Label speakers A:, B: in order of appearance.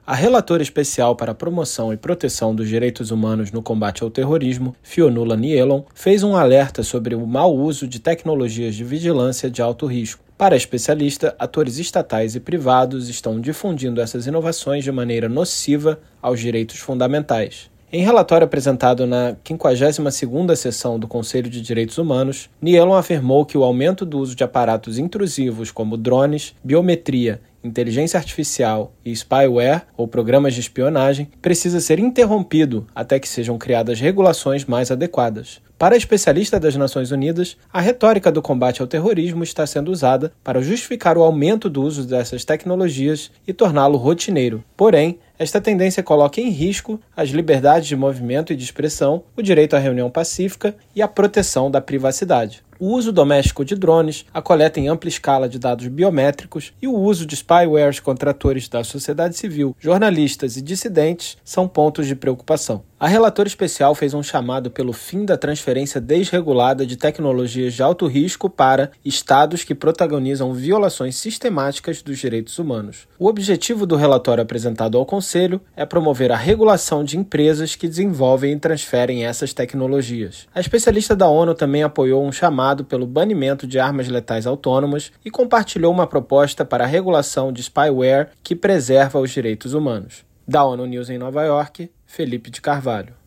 A: A relatora especial para a promoção e proteção dos direitos humanos no combate ao terrorismo, Fionnuala Niellon, fez um alerta sobre o mau uso de tecnologias de vigilância de alto risco. Para a especialista, atores estatais e privados estão difundindo essas inovações de maneira nociva aos direitos fundamentais. Em relatório apresentado na 52ª sessão do Conselho de Direitos Humanos, Niellon afirmou que o aumento do uso de aparatos intrusivos como drones, biometria, inteligência artificial e spyware, ou programas de espionagem, precisa ser interrompido até que sejam criadas regulações mais adequadas. Para a especialista das Nações Unidas, a retórica do combate ao terrorismo está sendo usada para justificar o aumento do uso dessas tecnologias e torná-lo rotineiro. Porém, esta tendência coloca em risco as liberdades de movimento e de expressão, o direito à reunião pacífica e a proteção da privacidade. O uso doméstico de drones, a coleta em ampla escala de dados biométricos e o uso de spywares contra atores da sociedade civil, jornalistas e dissidentes são pontos de preocupação. A relatora especial fez um chamado pelo fim da transferência desregulada de tecnologias de alto risco para estados que protagonizam violações sistemáticas dos direitos humanos. O objetivo do relatório apresentado ao Conselho é promover a regulação de empresas que desenvolvem e transferem essas tecnologias. A especialista da ONU também apoiou um chamado pelo banimento de armas letais autônomas e compartilhou uma proposta para a regulação de spyware que preserva os direitos humanos. Da ONU News em Nova York, Felipe de Carvalho.